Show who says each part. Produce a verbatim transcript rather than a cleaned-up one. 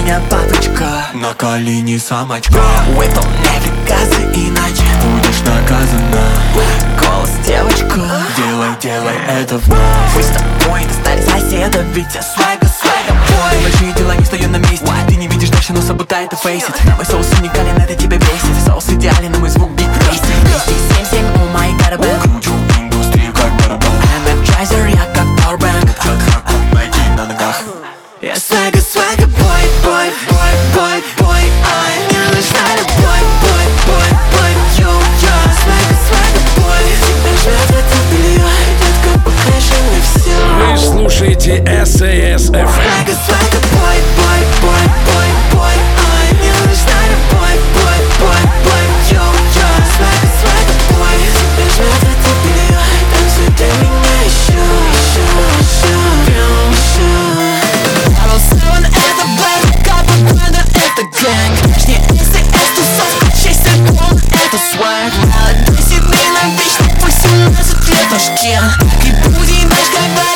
Speaker 1: меня папочка,
Speaker 2: на колени самочка.
Speaker 1: выполняй приказы, иначе
Speaker 2: будешь наказана.
Speaker 1: голос девочка,
Speaker 2: Делай, делай это вновь.
Speaker 1: мы с тобой достали соседа, ведь я свайга, свайга бой.
Speaker 2: Большие дела не стою на месте. Ты не видишь дальше, но собутает и фейсит. Мой соус уникален, это тебя бесит. Соус идеален, но мой звук бит вместе.
Speaker 1: двести семьдесят семь, о май гад,
Speaker 2: Кручу индустрию как барабан.
Speaker 1: Energizer, я как powerbank.
Speaker 2: Как найти на ногах.
Speaker 1: Я свайга, свайга бой, бой, бой, бой, бой, ай. Мне нужна любовь, бой, бой, бой, йоу, я свайга, свайга бой. Тебя ждет это миллион, детка, покажи мне все.
Speaker 3: Вы слушаете эс эй эс эф эм.
Speaker 1: Свайга, свайга бой, бой, бой, бой, бой, ай. Мне нужна любовь, бой, бой, бой, йоу, я свайга, свайга бой. Тебя ждет это миллион, танцуй для меня еще, еще, еще, прям еще. Seven, это бэк, капа банда, это гэнг. Жди эс эй эс, тусовка, честь альбом, это свайг. Молодой, седый, навечно, восемнадцать лет, Ташкент. И будем наш, когда